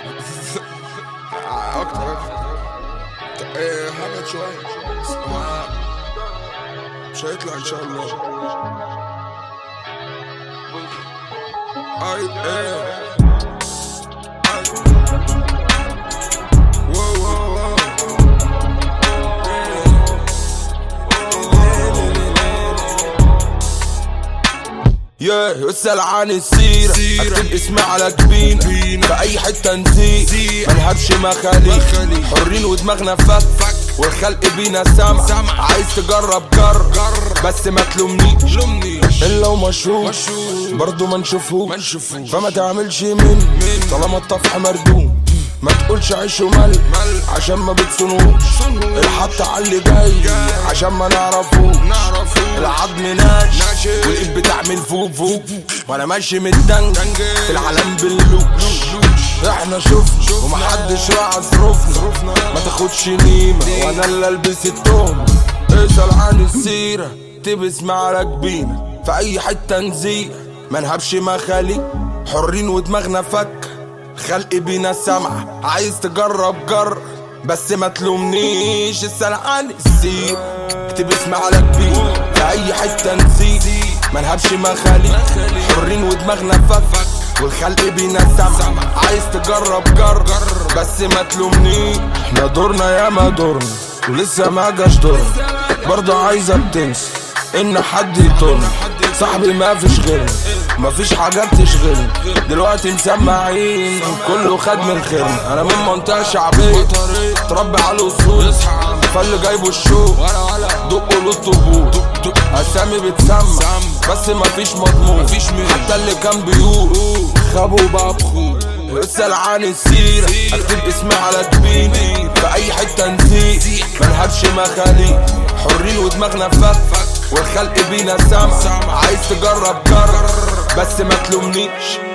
اكتر ايه حاجة شوية مش هيطلع ان شاء الله. اي ايه اسأل عن السيرة اكتب اسمي على جبين في اي حتة نزيق منهبش مخاليق حرين ودماغنا فك والخلق بينا سمع عايز تجرب جرب بس ما تلومنيش الا ومشهور برضو ما نشوفهوش فما تعملش من طالما الطفح مردوم ما تقولش عيش ومل عشان ما بتصنوش الحط على اللي جاي عشان ما نعرفوش العظم ناش والايد بتعمل فوق وانا ماشي متدنج في العالم باللوش احنا شفنا ومحدش راح ظروفنا ما تاخدش نيمة وانا اللي البس التهمة. اسأل عن السيرة تبسم على جبينة في اي حتة نزيق منهبش مخاليق حرين ودماغنا فك خلق بينا سمع عايز تجرب جرب بس ما تلومنيش. اسأل عن السيرة اكتب اسمي على جبينة في اي حتة نزيق منهبش مخاليق حرين ودماغنا فك والخلق بينا سمع عايز تجرب جرب بس ما تلومنيش. احنا دورنا يا ما دورنا ولسه ما جاش دورنا برضه عايزة بتنسى ان حد يطولنا صاحبي ما فيش غيرنا ما فيش حاجات تشغلنا دلوقتي مسمعين كله خد من خيرنا. انا من منطقة شعبية تربي على الاصول فاللي جايبه الشوق دقوا له الطبول اسامي بتسمع بس ما فيش مضمون حتى اللي كان بيقول خابوا بقى بخور. اسأل عن السيرة اكتب اسمي على جبيني في اي حتة نزيق منهبش مخاليق حرين ودماغنا فك والخلق بينا سمع عايز تجرب جرب بس ما تلومنيش.